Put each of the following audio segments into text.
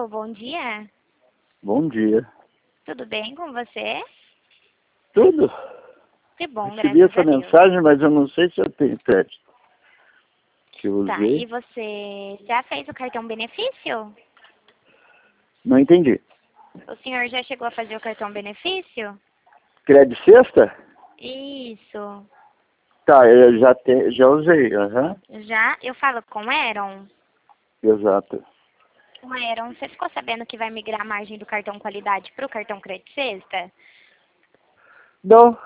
Alô, bom dia. Bom dia. Tudo bem com você? Tudo. Que bom, Recebi graças essa a Deus. mensagem, mas eu não sei se eu tenho crédito. Que eu Tá, e usei. você já fez o cartão benefício? Não entendi. O senhor já chegou a fazer o cartão benefício? Crédito sexta? Isso. Tá, eu já usei. Aham. Já? Eu falo com o Eron. Exato. O Eron, você ficou sabendo que vai migrar a margem do cartão qualidade para o cartão crédito sexta? Não.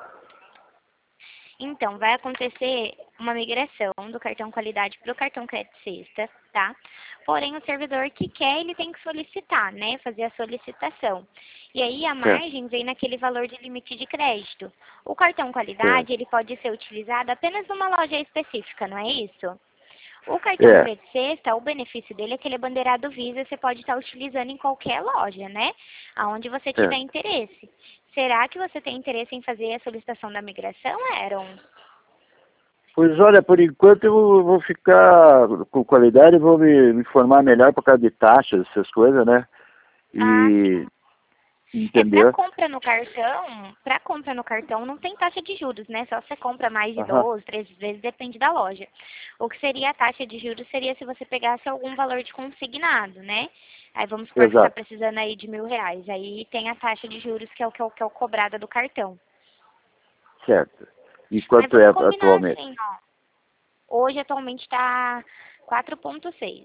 Então, vai acontecer uma migração do cartão qualidade para o cartão crédito sexta, tá? Porém, o servidor que quer, ele tem que solicitar, né? Fazer a solicitação. E aí, a Certo. margem vem naquele valor de limite de crédito. O cartão Certo. qualidade, ele pode ser utilizado apenas numa loja específica, não é isso? O cartão É. crédito sexta, o benefício dele é que ele é bandeirado Visa, você pode estar utilizando em qualquer loja, né? Aonde você tiver Certo. interesse. Será que você tem interesse em fazer a solicitação da migração, Eron? Pois olha, por enquanto eu vou ficar com qualidade e vou me informar melhor por causa de taxas, essas coisas, né? Ah, sim. E É, entendeu? para compra no cartão não tem taxa de juros, né? Só você compra mais de Aham. 12, 13 vezes, depende da loja. O que seria a taxa de juros seria se você pegasse algum valor de consignado, né? Aí vamos supor que você está Exato. precisando aí de R$ 1.000. Aí tem a taxa de juros que é o cobrada do cartão. Certo. E Mas quanto é vamos combinar atualmente? assim, ó. Hoje atualmente está 4,6.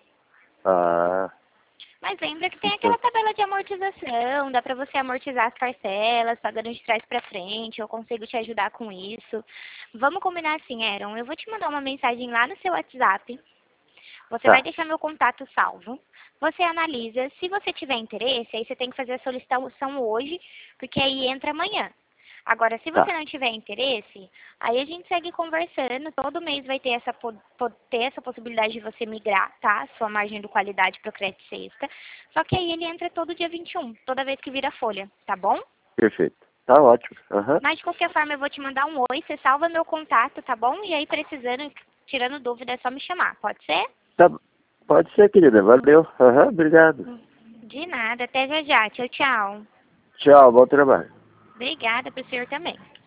Ah, Mas lembra que tem aquela então. tabela de amortização, dá para você amortizar as parcelas, pagando de trás para frente, eu consigo te ajudar com isso. Vamos combinar assim, Eron, eu vou te mandar uma mensagem lá no seu WhatsApp, você vai Tá, deixar meu contato salvo, você analisa, se você tiver interesse, aí você tem que fazer a solicitação hoje, porque aí entra amanhã. Agora, se você tá. não tiver interesse, aí a gente segue conversando. Todo mês vai ter ter essa possibilidade de você migrar, tá? Sua margem de qualidade para o crédito sexta. Só que aí ele entra todo dia 21, toda vez que vira folha, tá bom? Perfeito. Tá ótimo. Aham. Mas de qualquer forma eu vou te mandar um oi, você salva meu contato, tá bom? E aí precisando, tirando dúvida, é só me chamar, pode ser? Tá, pode ser, querida. Valeu. Aham, obrigado. De nada, até já já. Tchau, tchau. Tchau, bom trabalho. Obrigada pro senhor também.